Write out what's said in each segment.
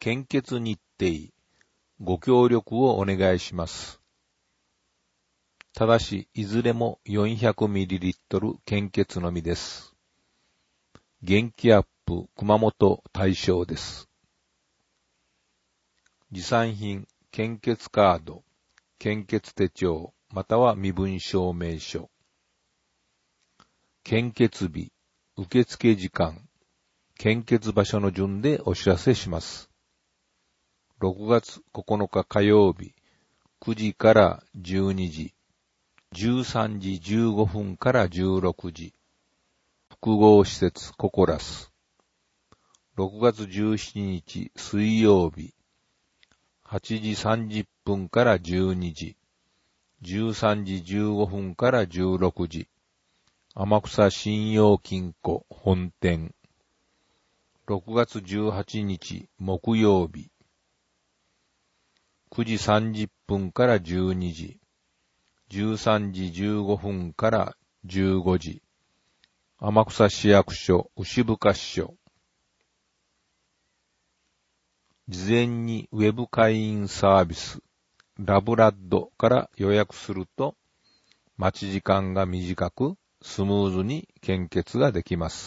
献血日程、ご協力をお願いします。ただし、いずれも 400ml 献血のみです。元気アップ熊本大賞です。持参品、献血カード、献血手帳、または身分証明書。献血日、受付時間、献血場所の順でお知らせします。6月9日火曜日、9時から12時、13時15分から16時、複合施設ココラス。6月17日水曜日、8時30分から12時、13時15分から16時、天草信用金庫本店。6月18日木曜日、9時30分から12時、13時15分から15時、天草市役所牛深支所。事前にウェブ会員サービスラブラッドから予約すると待ち時間が短くスムーズに献血ができます。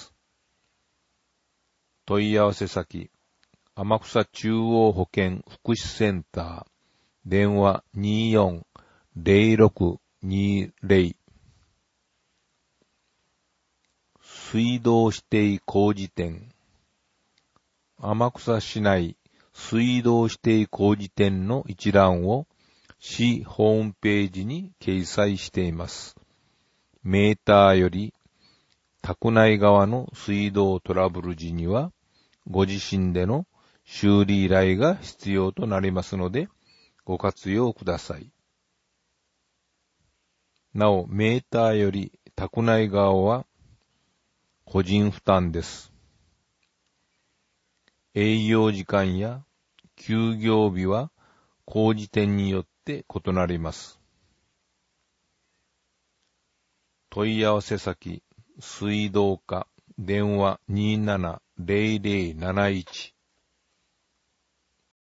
問い合わせ先、天草中央保健福祉センター、電話 24-0620。水道指定工事店。天草市内水道指定工事店の一覧を市ホームページに掲載しています。メーターより宅内側の水道トラブル時にはご自身での修理依頼が必要となりますのでご活用ください。なお、メーターより宅内側は個人負担です。営業時間や休業日は工事店によって異なります。問い合わせ先、水道課、電話 27-0071